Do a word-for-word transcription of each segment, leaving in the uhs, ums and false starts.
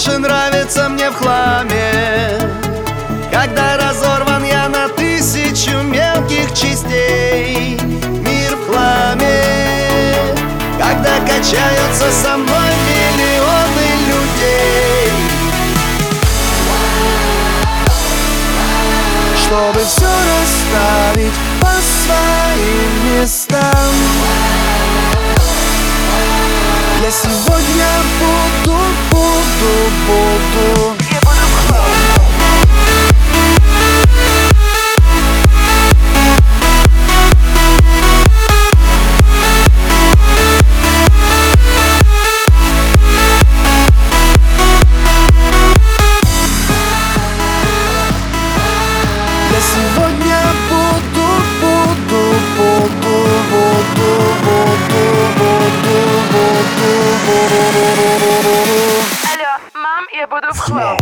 больше нравится мне в хламе, когда разорван я на тысячу мелких частей. Мир в хламе, когда качаются со мной миллионы людей. Чтобы все расставить по своим местам, я сегодня буду, буду, буду. Я буду в хламе. Я сегодня буду, буду, буду, буду, буду, буду, буду. Алло, мам, я буду в хлам.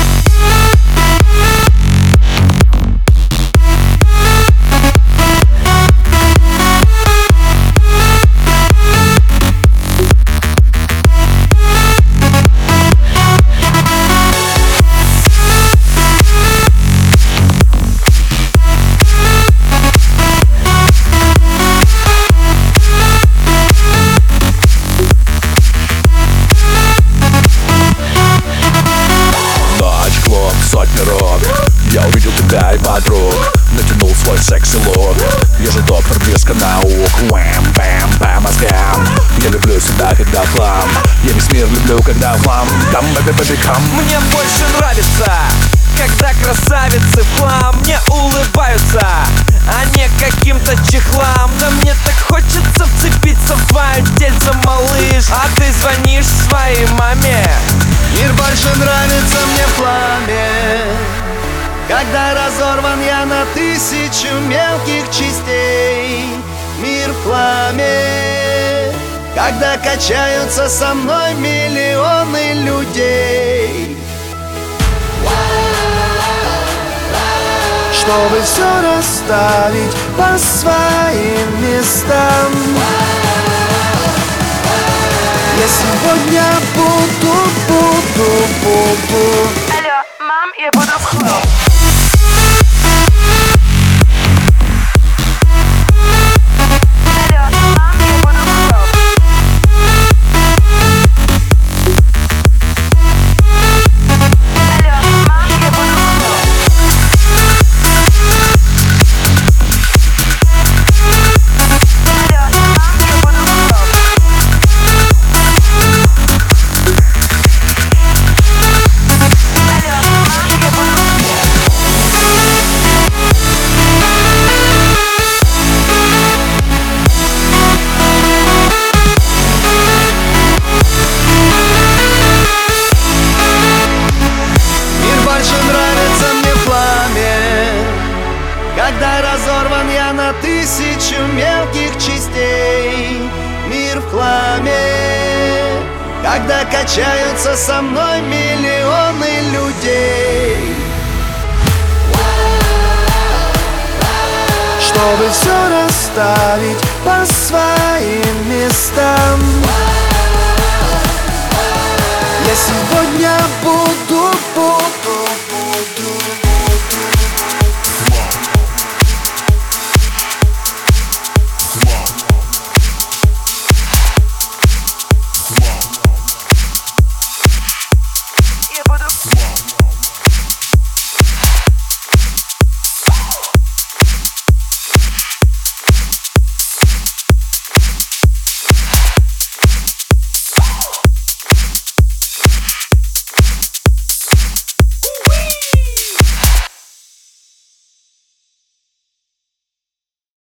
Я увидел тебя и подруг, натянул свой секси-лук. Я же доктор близко наук. Уэм, бэм, по мозгам. Я люблю себя, когда в хлам. Я весь мир люблю, когда в хлам. Кам, бэби, бэби, кам. Мне больше нравится, когда красавицы в хлам мне улыбаются, а не каким-то чехлам. Да мне так хочется вцепиться в твое тельце, малыш, а ты звонишь своей маме. Мир больше нравится мне в хламе, когда разорван я на тысячу мелких частей. Мир в хламе, когда качаются со мной миллионы людей. Чтобы все расставить по своим местам, я сегодня буду, буду, буду. Алло, мам, я буду в хлам. Когда разорван я на тысячу мелких частей. Мир в хламе, когда качаются со мной миллионы людей. Чтобы все расставить по своим местам, я сегодня буду